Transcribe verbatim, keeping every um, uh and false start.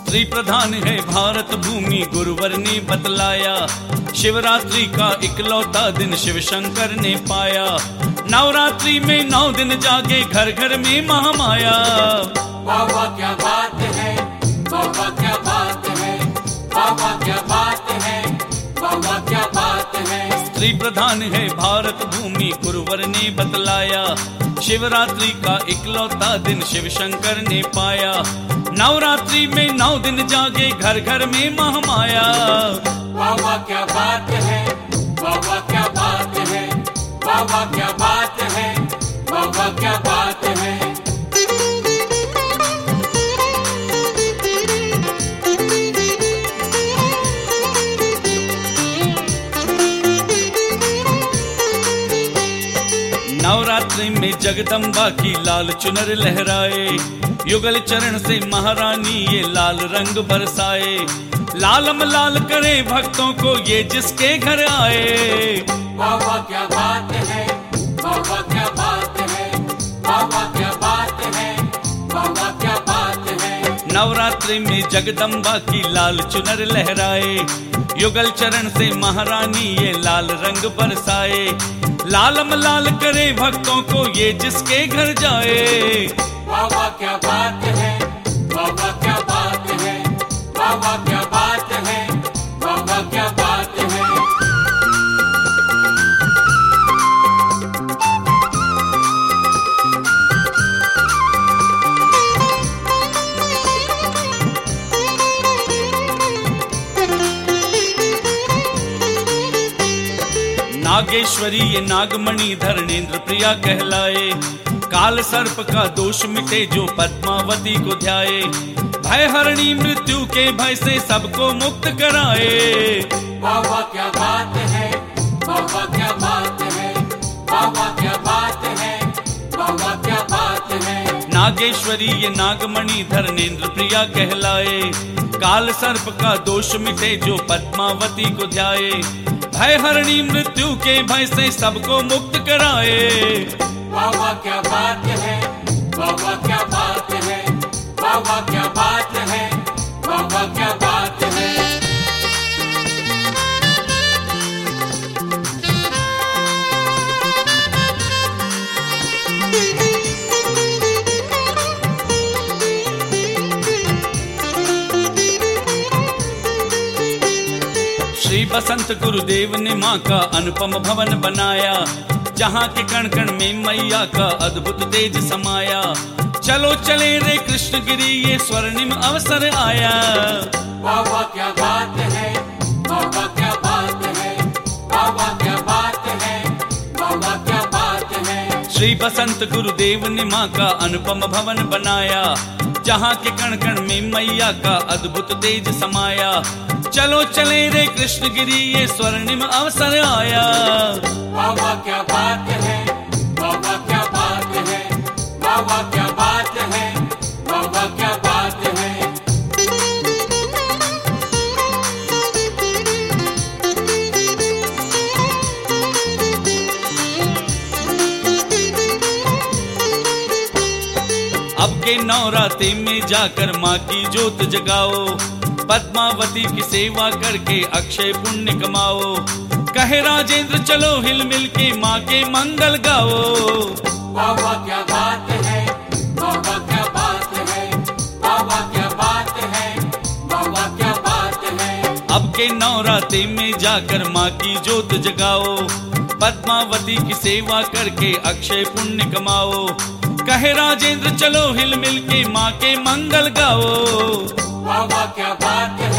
स्त्री प्रधान है भारत भूमि गुरुवर ने बतलाया, शिवरात्रि का इकलौता दिन शिव शंकर ने पाया। नवरात्रि में नौ दिन जागे घर घर में महामाया। वाह वाह क्या बात है, वाह वाह क्या बात है, वाह वाह क्या बात है, वाह वाह क्या बात है। स्त्री प्रधान है भारत भूमि गुरुवर ने बतलाया, शिवरात्रि का इकलौता दिन शिव शंकर ने पाया। नवरात्रि में नौ दिन जागे घर घर में महामाया। वाह वाह क्या बात है, वाह वाह क्या बात है, वाह वाह क्या बात है, वाह वाह क्या बात है। नवरात्रि में जगदम्बा की लाल चुनर लहराए, युगल चरण से महारानी ये लाल रंग बरसाए। लालम लाल करे भक्तों को ये जिसके घर आए। वाह वाह क्या बात है, वाह वाह क्या बात है, वाह वाह क्या बात है, वाह वाह क्या बात है। नवरात्रि में जगदम्बा की लाल चुनर लहराए, युगल चरण से महारानी ये लाल रंग बरसाए। लालम लाल करे भक्तों को ये जिसके घर जाए। वाह वाह क्या बात है, वाह वाह क्या बात है, वाह वाह क्या बात है, वाह वाह क्या बात है। नागेश्वरी ये नागमणि धरणेन्द्र प्रिया कहलाए। काल सर्प का दोष मिटे जो पद्मावती को ध्याए। भय हरणी मृत्यु के भय से सबको मुक्त कराए। वाह वाह क्या बात है, वाह वाह क्या बात है, वाह वाह क्या बात है, वाह वाह क्या बात है। नागेश्वरी ये नागमणि धरणेन्द्र प्रिया कहलाए। काल सर्प का दोष मिटे जो पद्मावती को ध्याए। भय हरणी मृत्यु के भय से सबको मुक्त कराए। वाह वाह क्या बात है, वाह वाह क्या बात है, वाह वाह क्या बात है, वाह वाह क्या बात है। श्री बसंत गुरुदेव ने माँ का अनुपम भवन बनाया। जहाँ के कण कण में मैया का अद्भुत तेज समाया। चलो चले रे कृष्ण गिरी ये स्वर्णिम अवसर आया। वाह वाह क्या बात है, वाह वाह क्या बात है, वाह वाह क्या बात है, वाह वाह क्या बात है। श्री बसंत गुरुदेव ने माँ का अनुपम भवन बनाया। जहाँ के कण कण में मैया का अद्भुत तेज समाया। चलो चले रे कृष्ण गिरी ये स्वर्णिम अवसर आया। वाह वाह क्या बात है, वाह वाह क्या बात है, वाह वाह क्या बात है, वाह वाह क्या बात है। अब के नवरात्रि में जाकर माँ की जोत जगाओ। पद्मावती की सेवा करके अक्षय पुण्य कमाओ। कहे राजेंद्र चलो हिल मिल के माँ के मंगल गाओ। वाह वाह क्या बात है, वाह वाह क्या बात है, वाह वाह क्या बात है, वाह वाह क्या बात है। अब के नवरात्रि में जाकर माँ की जोत जगाओ। पद्मावती की सेवा करके अक्षय पुण्य कमाओ। कहे राजेंद्र चलो हिल मिल के माँ के मंगल गाओ। वाह वाह क्या बात है।